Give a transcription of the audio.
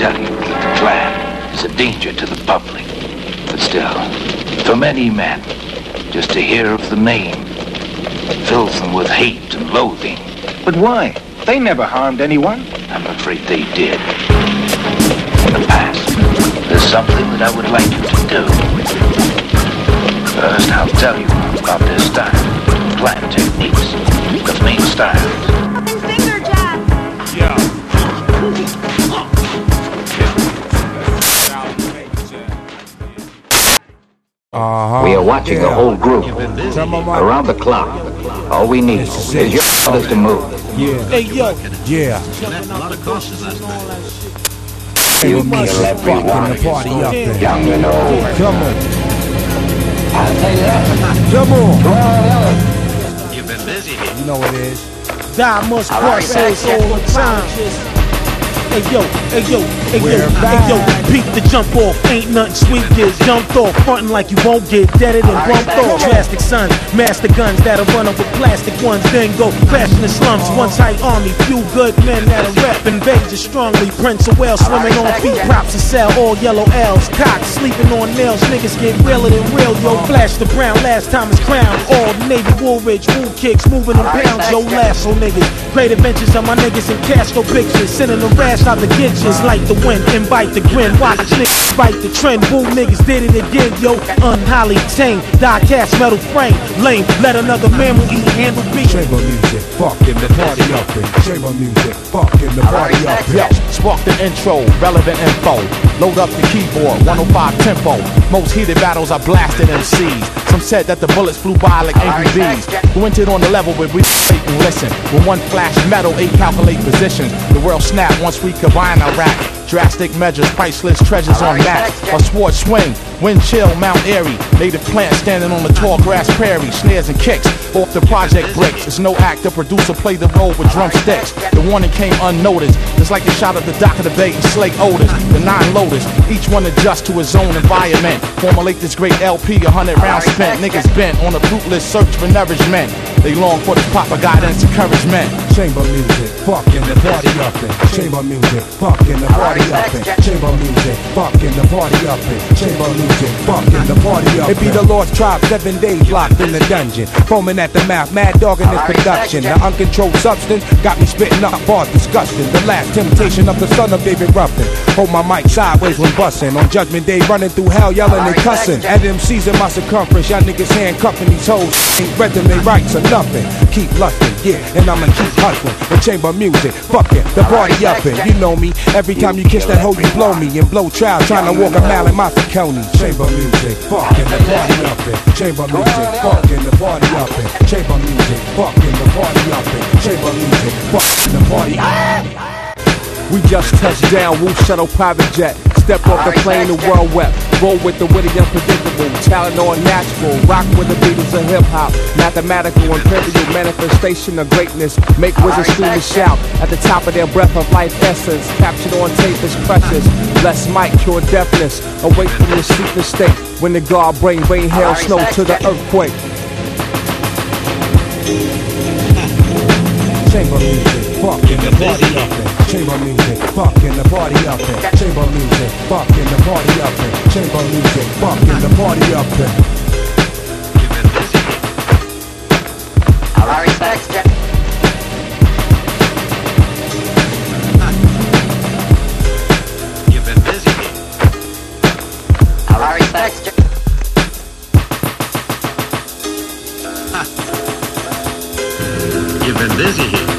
tell you, the plan is a danger to the public. But still, for many men, just to hear of the name fills them with hate and loathing. But why? They never harmed anyone. I'm afraid they did. In the past, there's something that I would like you to do. First, I'll tell you about their style, plan techniques, the main styles. Finger jab. Yeah. We are watching the whole group around the clock. All we need is your orders to move. Hey, yo. Yeah. You kill everyone, The party up there. young and old. Come on. I'll tell you that. Come on. You've been busy. You know it is. Die must process all the time. Hey yo, hey yo, hey yo, hey yo, peep the jump off, ain't nothing sweet, get jumped off, frontin' like you won't get deaded and bumped off. Drastic sons, master guns that'll run up with plastic ones, then go crash in the slums. One tight army, few good men that'll rap and beg just strongly. Prince of Wales swimming on feet, props to sell, all yellow L's, cocks sleeping on nails, niggas get realer than real, yo. Flash the brown, last time it's crowned, all Navy Woolridge, wool kicks, moving them pounds, yo. Lasso niggas, great adventures of my niggas in Castro pictures, sending the rash out the kitchens like the wind, invite the grin, watch niggas fight the trend, bull niggas did it again, yo. Unholly tame, die cast metal frame, lame, let another mammal eat, handle beat. Chamber music, fucking the party up in. Chamber music, fucking the party up in. Yo, spark the intro, relevant info, load up the keyboard, 105 tempo, most heated battles are blasted MCs. Some said that the bullets flew by like angry bees. Who entered on the level where we wait and listen. With one flash metal, 8 calculate positions. The world snap once we combine our rap. Drastic measures, priceless treasures on map. A sword swing, wind chill, Mount Airy. Native plant standing on the tall grass prairie. Snares and kicks off the project bricks. It's no act, the producer played the role with drumsticks. The warning came unnoticed. It's like the shot of the dock of the bay and Slake Otis. The 9 loaders, each one adjusts to his own environment. Formulate this great LP, 100 rounds spent. Niggas bent on a fruitless search for nourishment. They long for this proper guidance, encouragement. Chamber music, fucking the party up in. Chamber music, fucking the party up in. Chamber music, fucking the party up in. Chamber music, fucking the party up in. It be the Lost Tribe, 7 days locked in the dungeon, foaming at the mouth, mad dog in this production. The uncontrolled substance got me spitting up bars disgusting. The last temptation of the son of David Ruffin. Hold my mic sideways when bustin'. On Judgment Day, running through hell, yelling and cussing. At MCs in my circumference, y'all niggas handcuffing these hoes. Ain't resume rights or nothing. Keep lustin', yeah, and I'ma keep hustling. The chamber music, fucking the party up in. You know me, every time you kiss that hoe, you blow me. And blow trial, trying to walk a mile in my County. Chamber music, fucking the party up in. Chamber music, fucking the party up in. Chamber music, fucking the party up in. Chamber music, fucking the party up in. We just touched down, Woo Shuttle private jet. Step off the plane, the world wept. Roll with the witty, unpredictable. Talent on natural. Rock with the Beatles of hip hop. Mathematical, imperial manifestation of greatness. Make wizards scream and shout at the top of their breath of life essence. Captured on tape is precious. Bless mic, cure deafness. Awake from your sleepless state. When the guard bring rain, hail, snow to the earthquake. Chamber music, fucking the party up in. Chamber music, fucking the party up in. Chamber music, fucking the party up in. Chamber music, fucking the party up in. Larry Sexton. You've been busy. Larry Sexton. You've been busy here.